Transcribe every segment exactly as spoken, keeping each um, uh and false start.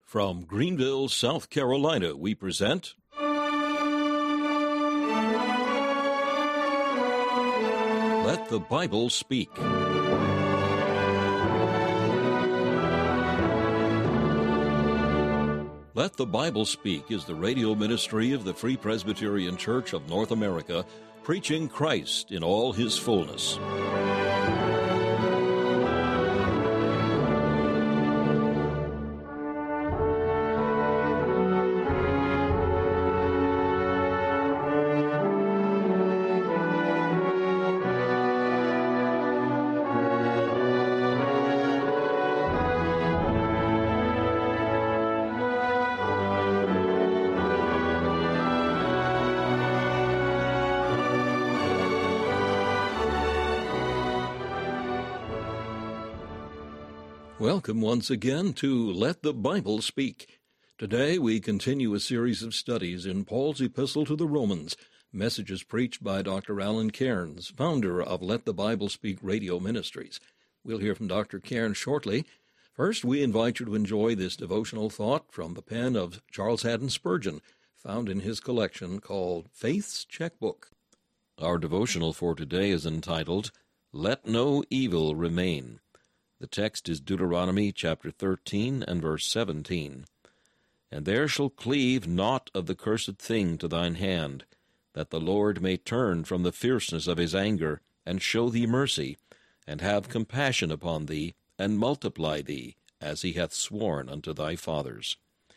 From Greenville, South Carolina, we present Let the Bible Speak. Let the Bible Speak is the radio ministry of the Free Presbyterian Church of North America, preaching Christ in all his fullness. Welcome once again to Let the Bible Speak. Today we continue a series of studies in Paul's Epistle to the Romans, messages preached by Doctor Alan Cairns, founder of Let the Bible Speak Radio Ministries. We'll hear from Doctor Cairns shortly. First, we invite you to enjoy this devotional thought from the pen of Charles Haddon Spurgeon, found in his collection called Faith's Checkbook. Our devotional for today is entitled, Let No Evil Remain. The text is Deuteronomy chapter thirteen and verse seventeen. And there shall cleave naught of the cursed thing to thine hand, that the Lord may turn from the fierceness of his anger, and show thee mercy, and have compassion upon thee, and multiply thee, as he hath sworn unto thy fathers.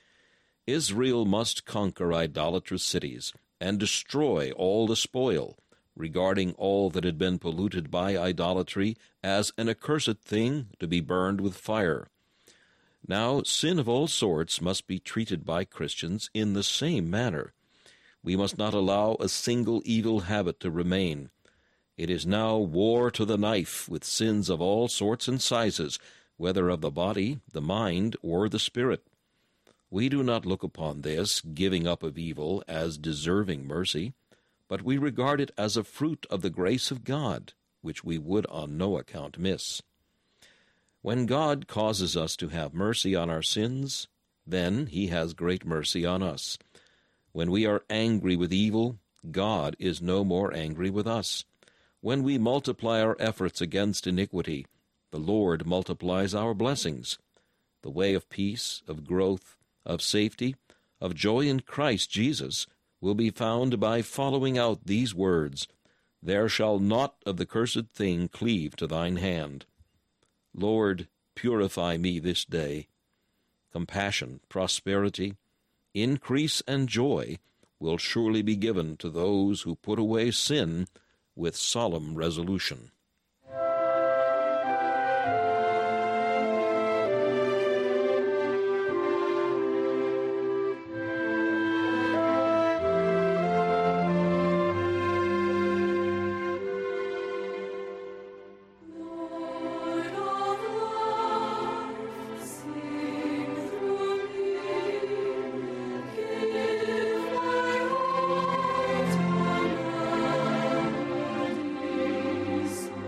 Israel must conquer idolatrous cities, and destroy all the spoil, regarding all that had been polluted by idolatry as an accursed thing to be burned with fire. Now, sin of all sorts must be treated by Christians in the same manner. We must not allow a single evil habit to remain. It is now war to the knife with sins of all sorts and sizes, whether of the body, the mind, or the spirit. We do not look upon this giving up of evil as deserving mercy, but we regard it as a fruit of the grace of God, which we would on no account miss. When God causes us to have mercy on our sins, then he has great mercy on us. When we are angry with evil, God is no more angry with us. When we multiply our efforts against iniquity, the Lord multiplies our blessings. The way of peace, of growth, of safety, of joy in Christ Jesus will be found by following out these words, There shall naught of the cursed thing cleave to thine hand. Lord, purify me this day. Compassion, prosperity, increase, and joy will surely be given to those who put away sin with solemn resolution. Peace.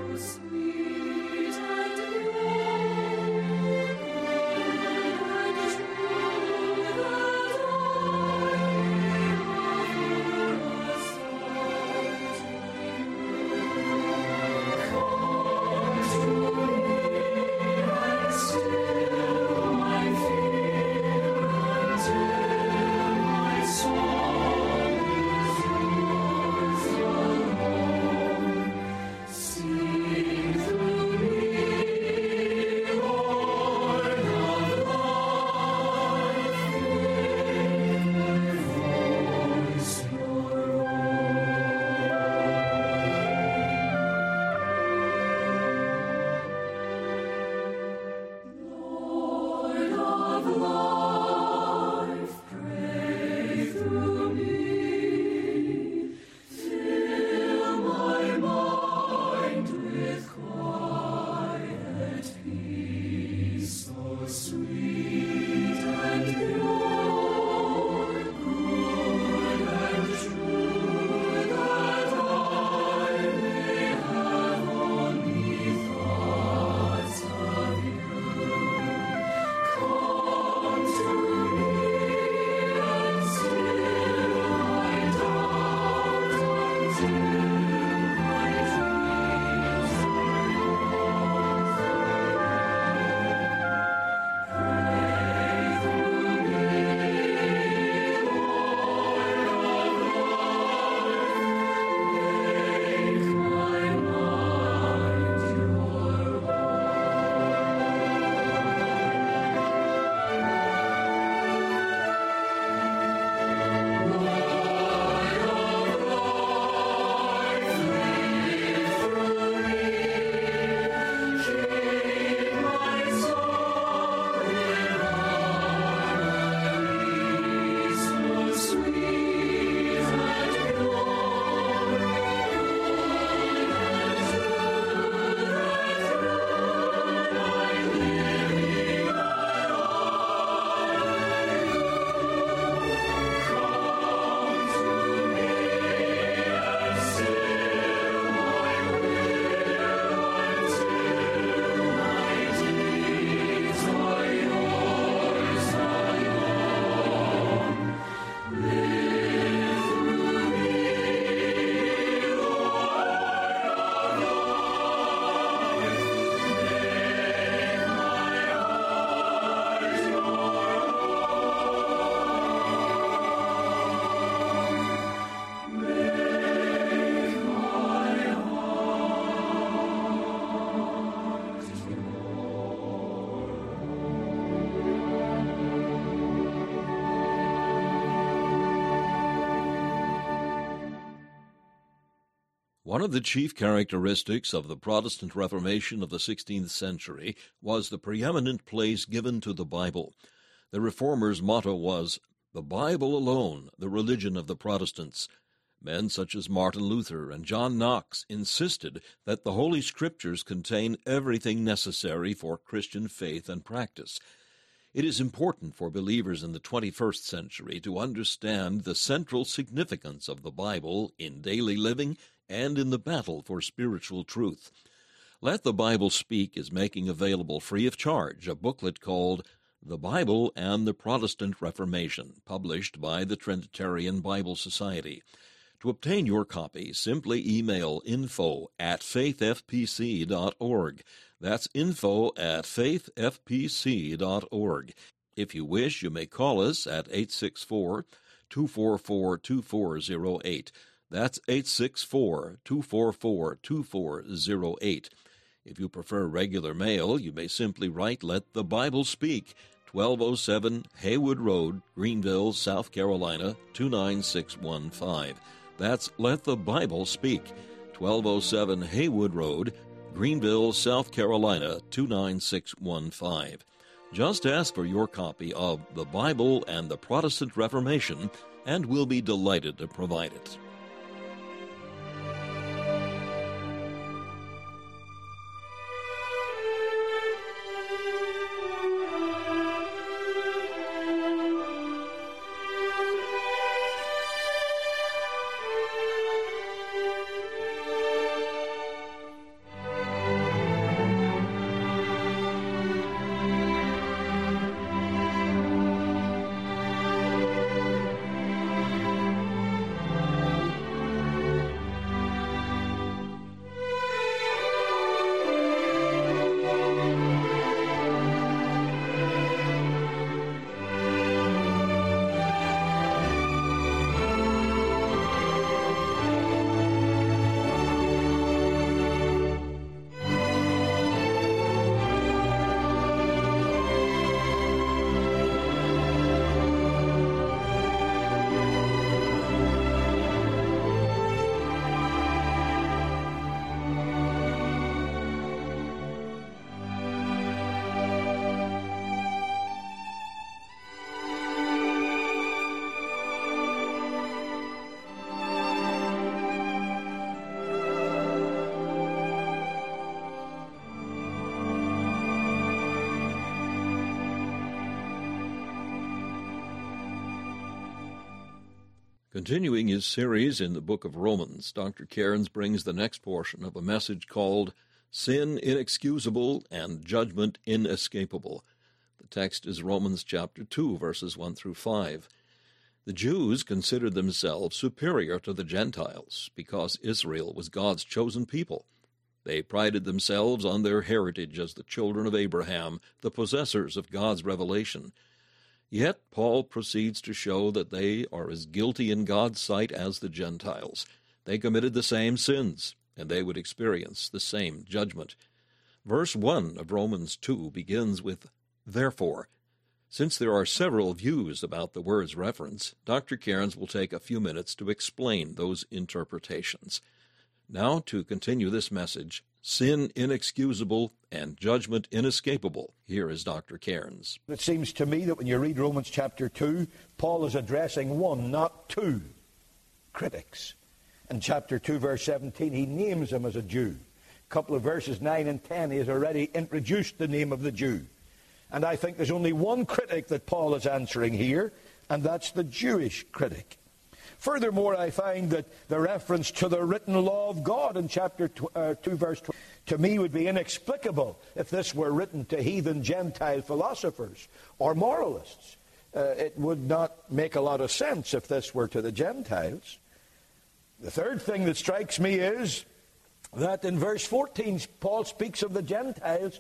One of the chief characteristics of the Protestant Reformation of the sixteenth century was the preeminent place given to the Bible. The Reformers' motto was, "The Bible alone, the religion of the Protestants." Men such as Martin Luther and John Knox insisted that the Holy Scriptures contain everything necessary for Christian faith and practice. It is important for believers in the twenty-first century to understand the central significance of the Bible in daily living and in the battle for spiritual truth. Let the Bible Speak is making available free of charge a booklet called The Bible and the Protestant Reformation, published by the Trinitarian Bible Society. To obtain your copy, simply email info at faith f p c dot org. That's info at faith f p c dot org. If you wish, you may call us at eight six four, two four four, two four zero eight. That's eight six four, two four four, two four zero eight. If you prefer regular mail, you may simply write Let the Bible Speak, twelve oh seven Haywood Road, Greenville, South Carolina, two nine six one five. That's Let the Bible Speak, twelve oh seven Haywood Road, Greenville, South Carolina, two nine six one five. Just ask for your copy of The Bible and the Protestant Reformation, and we'll be delighted to provide it. Continuing his series in the book of Romans, Doctor Cairns brings the next portion of a message called Sin Inexcusable and Judgment Inescapable. The text is Romans chapter two, verses one through five. The Jews considered themselves superior to the Gentiles because Israel was God's chosen people. They prided themselves on their heritage as the children of Abraham, the possessors of God's revelation. Yet Paul proceeds to show that they are as guilty in God's sight as the Gentiles. They committed the same sins, and they would experience the same judgment. Verse one of Romans two begins with, Therefore. Since there are several views about the word's reference, Doctor Cairns will take a few minutes to explain those interpretations. Now, to continue this message, Sin Inexcusable and Judgment Inescapable. Here is Doctor Cairns. It seems to me that when you read Romans chapter two, Paul is addressing one, not two, critics. In chapter two, verse seventeen, he names them as a Jew. A couple of verses nine and ten, he has already introduced the name of the Jew. And I think there's only one critic that Paul is answering here, and that's the Jewish critic. Furthermore, I find that the reference to the written law of God in chapter two, verse twelve, to me would be inexplicable if this were written to heathen Gentile philosophers or moralists. Uh, it would not make a lot of sense if this were to the Gentiles. The third thing that strikes me is that in verse fourteen, Paul speaks of the Gentiles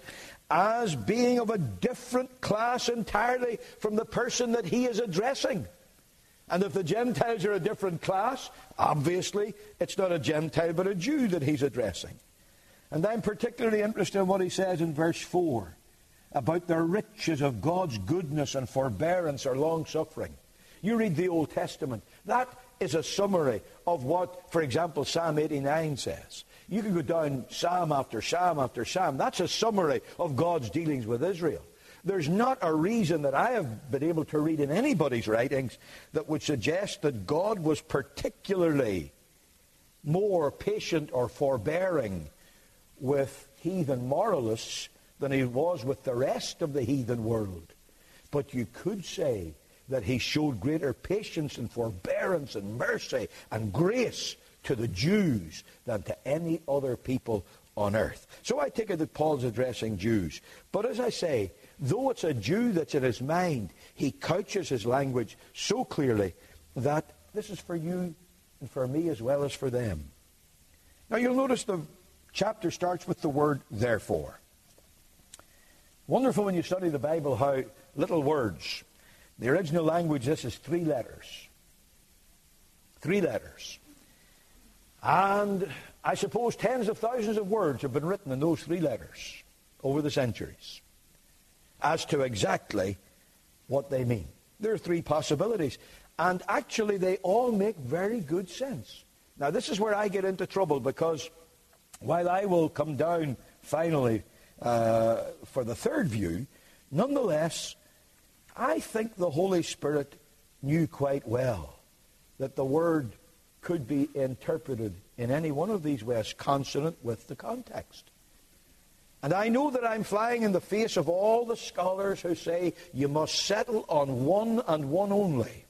as being of a different class entirely from the person that he is addressing. And if the Gentiles are a different class, obviously it's not a Gentile but a Jew that he's addressing. And I'm particularly interested in what he says in verse four about the riches of God's goodness and forbearance or long-suffering. You read the Old Testament. That is a summary of what, for example, Psalm eighty-nine says. You can go down psalm after psalm after psalm. That's a summary of God's dealings with Israel. There's not a reason that I have been able to read in anybody's writings that would suggest that God was particularly more patient or forbearing with heathen moralists than he was with the rest of the heathen world. But you could say that he showed greater patience and forbearance and mercy and grace to the Jews than to any other people on earth. So I take it that Paul's addressing Jews. But as I say, though it's a Jew that's in his mind, he couches his language so clearly that this is for you and for me as well as for them. Now you'll notice the chapter starts with the word therefore. Wonderful when you study the Bible how little words. The original language, this is three letters. Three letters. And I suppose tens of thousands of words have been written in those three letters over the centuries as to exactly what they mean. There are three possibilities. And actually they all make very good sense. Now this is where I get into trouble, because while I will come down finally uh, for the third view, nonetheless, I think the Holy Spirit knew quite well that the word could be interpreted in any one of these ways consonant with the context. And I know that I'm flying in the face of all the scholars who say you must settle on one and one only.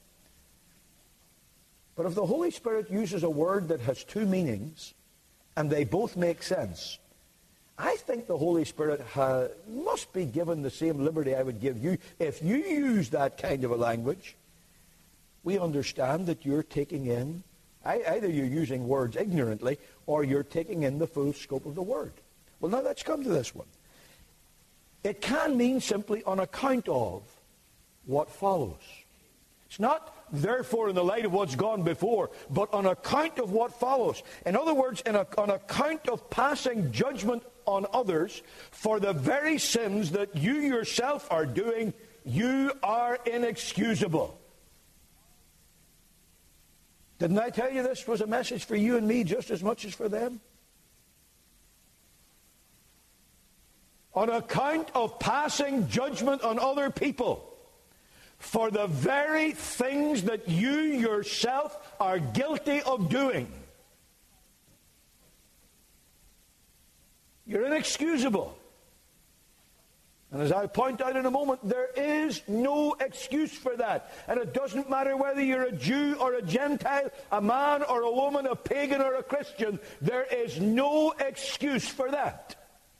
But if the Holy Spirit uses a word that has two meanings, and they both make sense, I think the Holy Spirit ha- must be given the same liberty I would give you. If you use that kind of a language, we understand that you're taking in, either you're using words ignorantly, or you're taking in the full scope of the word. Well, now let's come to this one. It can mean simply on account of what follows. It's not therefore in the light of what's gone before, but on account of what follows. In other words, in a, on account of passing judgment on others for the very sins that you yourself are doing, you are inexcusable. Didn't I tell you this was a message for you and me just as much as for them? On account of passing judgment on other people for the very things that you yourself are guilty of doing. You're inexcusable. And as I'll point out in a moment, there is no excuse for that. And it doesn't matter whether you're a Jew or a Gentile, a man or a woman, a pagan or a Christian. There is no excuse for that.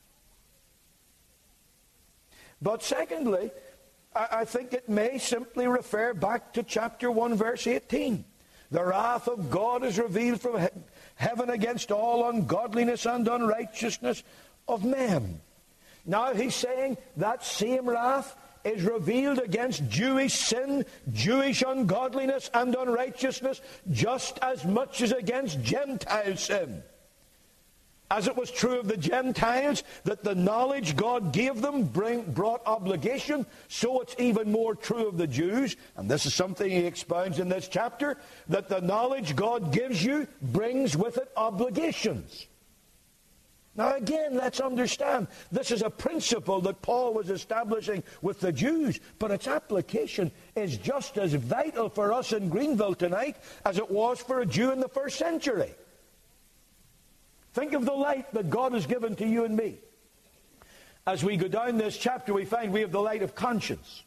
But secondly, I think it may simply refer back to chapter one, verse eighteen. The wrath of God is revealed from he- heaven against all ungodliness and unrighteousness of men. Now he's saying that same wrath is revealed against Jewish sin, Jewish ungodliness and unrighteousness, just as much as against Gentile sin. As it was true of the Gentiles, that the knowledge God gave them bring, brought obligation, so it's even more true of the Jews, and this is something he expounds in this chapter, that the knowledge God gives you brings with it obligations. Now again, let's understand, this is a principle that Paul was establishing with the Jews, but its application is just as vital for us in Greenville tonight as it was for a Jew in the first century. Think of the light that God has given to you and me. As we go down this chapter, we find we have the light of conscience.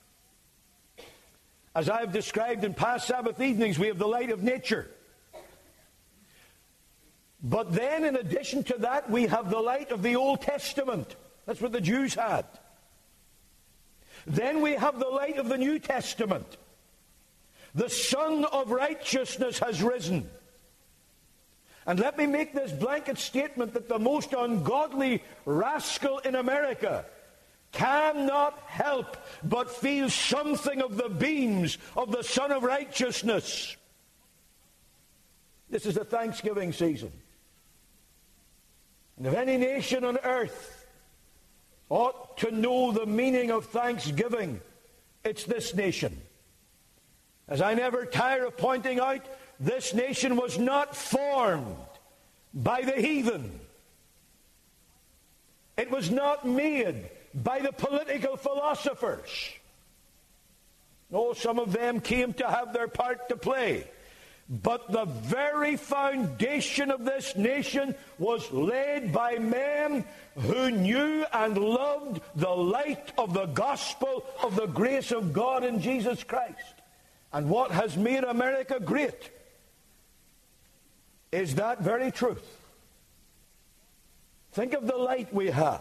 As I have described in past Sabbath evenings, we have the light of nature. But then, in addition to that, we have the light of the Old Testament. That's what the Jews had. Then we have the light of the New Testament. The Sun of Righteousness has risen. And let me make this blanket statement that the most ungodly rascal in America cannot help but feel something of the beams of the Sun of Righteousness. This is the Thanksgiving season. And if any nation on earth ought to know the meaning of thanksgiving, it's this nation. As I never tire of pointing out, this nation was not formed by the heathen. It was not made by the political philosophers. No, some of them came to have their part to play. But the very foundation of this nation was laid by men who knew and loved the light of the gospel of the grace of God in Jesus Christ. And what has made America great is that very truth. Think of the light we have.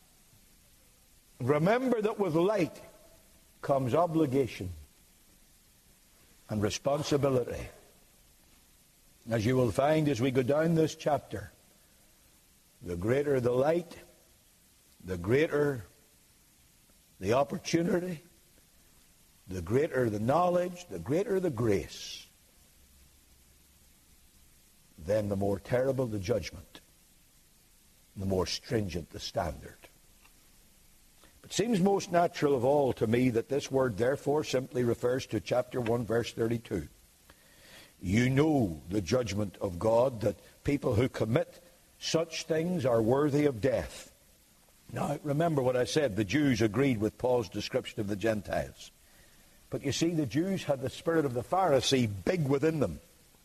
Remember that with light comes obligation and responsibility. As you will find as we go down this chapter, the greater the light, the greater the opportunity, the greater the knowledge, the greater the grace, then the more terrible the judgment, the more stringent the standard. It seems most natural of all to me that this word therefore simply refers to chapter one, verse thirty-two. You know the judgment of God, that people who commit such things are worthy of death. Now, remember what I said. The Jews agreed with Paul's description of the Gentiles. But you see, the Jews had the spirit of the Pharisee big within them.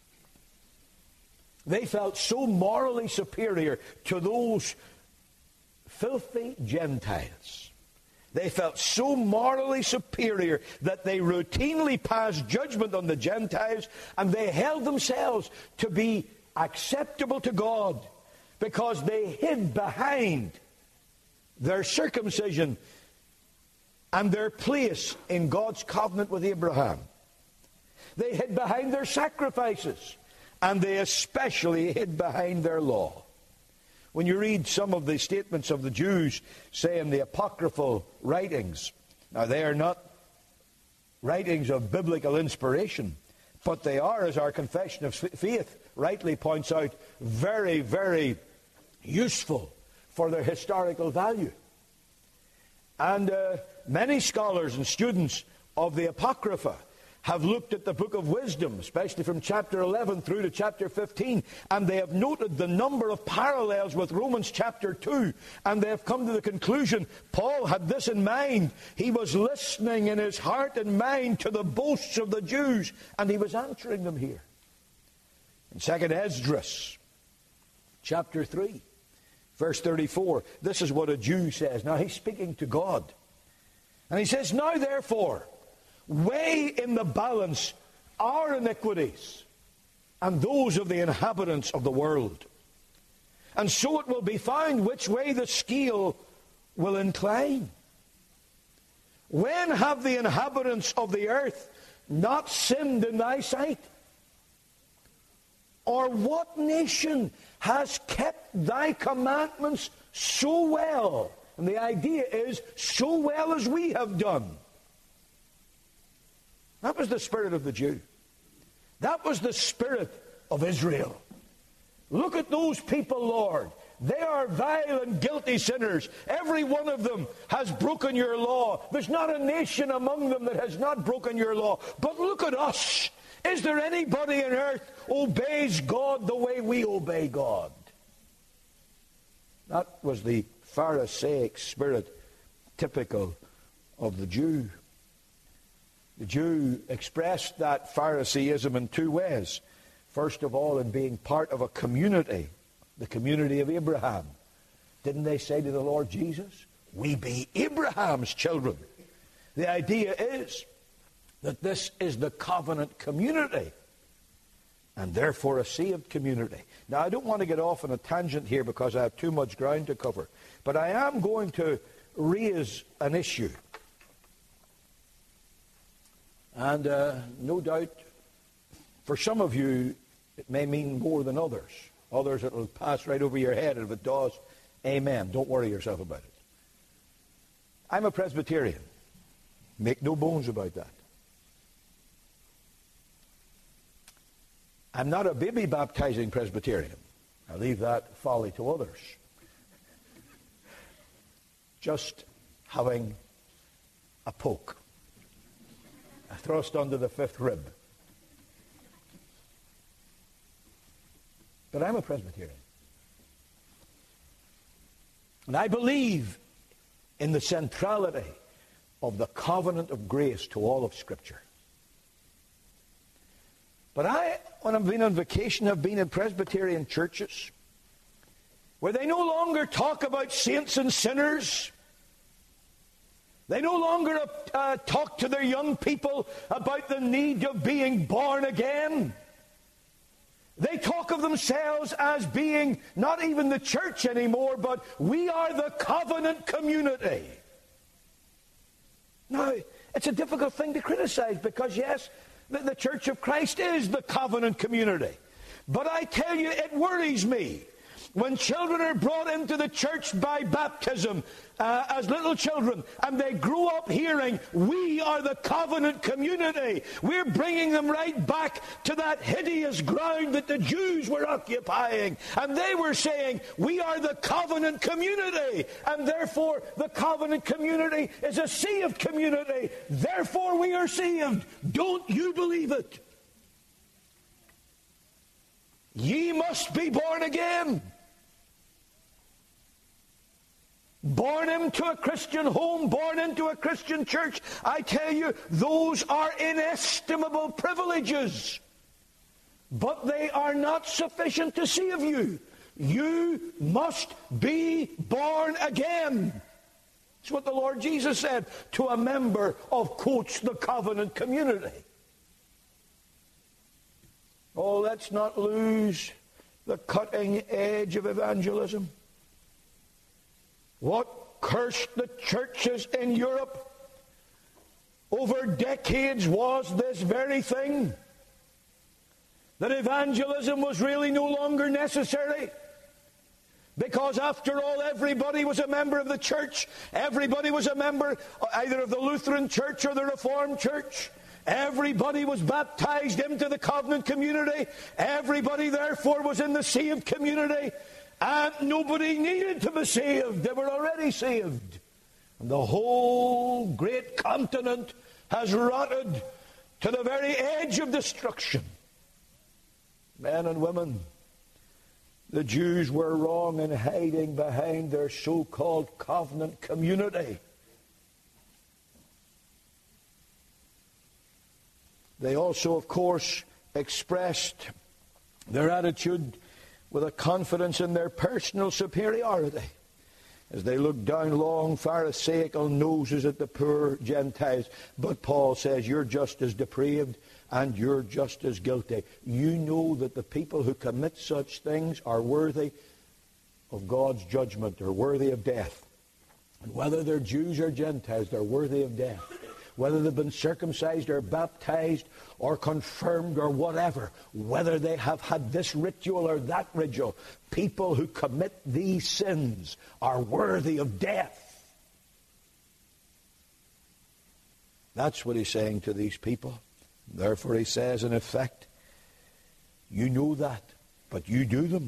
They felt so morally superior to those filthy Gentiles. They felt so morally superior that they routinely passed judgment on the Gentiles, and they held themselves to be acceptable to God because they hid behind their circumcision and their place in God's covenant with Abraham. They hid behind their sacrifices, and they especially hid behind their law. When you read some of the statements of the Jews, say in the apocryphal writings, now they are not writings of biblical inspiration, but they are, as our confession of faith rightly points out, very, very useful for their historical value. And uh, many scholars and students of the Apocrypha have looked at the book of wisdom, especially from chapter eleven through to chapter fifteen, and they have noted the number of parallels with Romans chapter two, and they have come to the conclusion Paul had this in mind. He was listening in his heart and mind to the boasts of the Jews, and he was answering them here. In Second Esdras chapter three, verse thirty-four, this is what a Jew says. Now he's speaking to God, and he says, now therefore, weigh in the balance our iniquities and those of the inhabitants of the world, and so it will be found which way the scale will incline. When have the inhabitants of the earth not sinned in thy sight? Or what nation has kept thy commandments so well? And the idea is, so well as we have done. That was the spirit of the Jew. That was the spirit of Israel. Look at those people, Lord. They are vile and guilty sinners. Every one of them has broken your law. There's not a nation among them that has not broken your law. But look at us. Is there anybody on earth obeys God the way we obey God? That was the Pharisaic spirit typical of the Jew. The Jew expressed that Pharisaism in two ways. First of all, in being part of a community, the community of Abraham. Didn't they say to the Lord Jesus, we be Abraham's children? The idea is that this is the covenant community, and therefore a saved community. Now, I don't want to get off on a tangent here because I have too much ground to cover, but I am going to raise an issue. And uh, no doubt, for some of you, it may mean more than others. Others, it will pass right over your head, and if it does, amen. Don't worry yourself about it. I'm a Presbyterian. Make no bones about that. I'm not a baby baptizing Presbyterian. I leave that folly to others. Just having a poke thrust under the fifth rib. But I'm a Presbyterian. And I believe in the centrality of the covenant of grace to all of Scripture. But I, when I've been on vacation, I've been in Presbyterian churches where they no longer talk about saints and sinners. They no longer uh, talk to their young people about the need of being born again. They talk of themselves as being not even the church anymore, but we are the covenant community. Now, it's a difficult thing to criticize because, yes, the, the Church of Christ is the covenant community. But I tell you, it worries me when children are brought into the church by baptism uh, as little children, and they grow up hearing, we are the covenant community. We're bringing them right back to that hideous ground that the Jews were occupying. And they were saying, we are the covenant community. And therefore, the covenant community is a saved community. Therefore, we are saved. Don't you believe it? Ye must be born again. Born into a Christian home, born into a Christian church, I tell you, those are inestimable privileges. But they are not sufficient to save you. You must be born again. That's what the Lord Jesus said to a member of, quotes, the covenant community. Oh, let's not lose the cutting edge of evangelism. What cursed the churches in Europe over decades was this very thing, that evangelism was really no longer necessary. Because after all, everybody was a member of the church. Everybody was a member either of the Lutheran Church or the Reformed Church. Everybody was baptized into the covenant community. Everybody, therefore, was in the saved community. And nobody needed to be saved. They were already saved. And the whole great continent has rotted to the very edge of destruction. Men and women, the Jews were wrong in hiding behind their so-called covenant community. They also, of course, expressed their attitude with a confidence in their personal superiority as they looked down long pharisaical noses at the poor Gentiles. But Paul says, you're just as depraved and you're just as guilty. You know that the people who commit such things are worthy of God's judgment, or worthy of death. And whether they're Jews or Gentiles, they're worthy of death. Whether they've been circumcised or baptized or confirmed or whatever, whether they have had this ritual or that ritual, people who commit these sins are worthy of death. That's what he's saying to these people. Therefore he says, in effect, you know that, but you do them.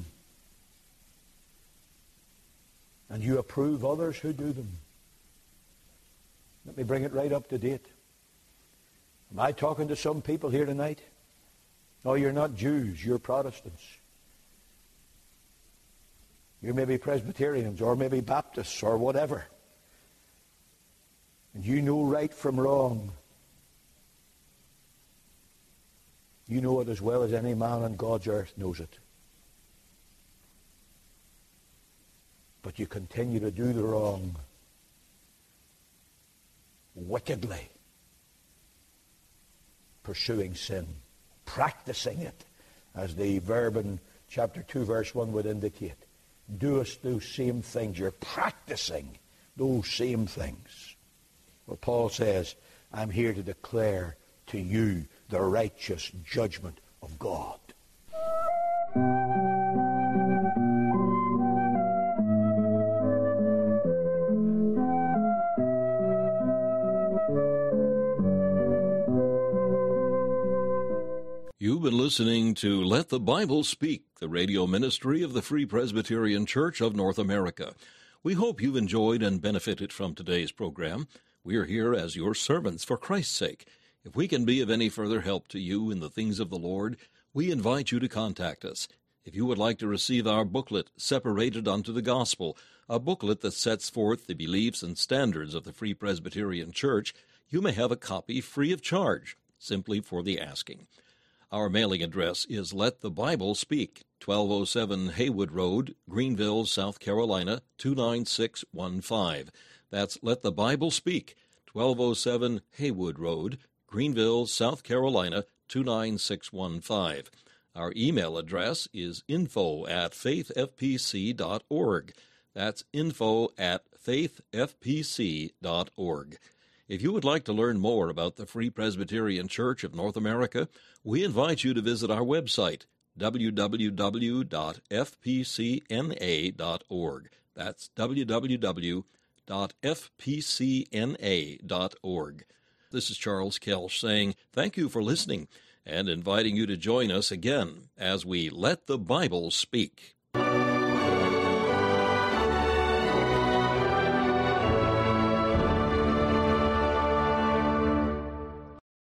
And you approve others who do them. Let me bring it right up to date. Am I talking to some people here tonight? No, you're not Jews, you're Protestants. You may be Presbyterians or maybe Baptists or whatever. And you know right from wrong. You know it as well as any man on God's earth knows it. But you continue to do the wrong wickedly, pursuing sin, practicing it, as the verb in chapter two, verse one would indicate. Doest those same things. You're practicing those same things. Well, Paul says, I'm here to declare to you the righteous judgment of God. You've been listening to Let the Bible Speak, the radio ministry of the Free Presbyterian Church of North America. We hope you've enjoyed and benefited from today's program. We are here as your servants for Christ's sake. If we can be of any further help to you in the things of the Lord, we invite you to contact us. If you would like to receive our booklet, Separated unto the Gospel, a booklet that sets forth the beliefs and standards of the Free Presbyterian Church, you may have a copy free of charge, simply for the asking. Our mailing address is Let the Bible Speak, twelve oh seven Haywood Road, Greenville, South Carolina, two nine six one five. That's Let the Bible Speak, twelve oh seven Haywood Road, Greenville, South Carolina, two nine six one five. Our email address is info at faith f p c dot org. That's info at faith f p c dot org. If you would like to learn more about the Free Presbyterian Church of North America, we invite you to visit our website, w w w dot f p c n a dot org. That's w w w dot f p c n a dot org. This is Charles Kelsch saying thank you for listening and inviting you to join us again as we Let the Bible Speak.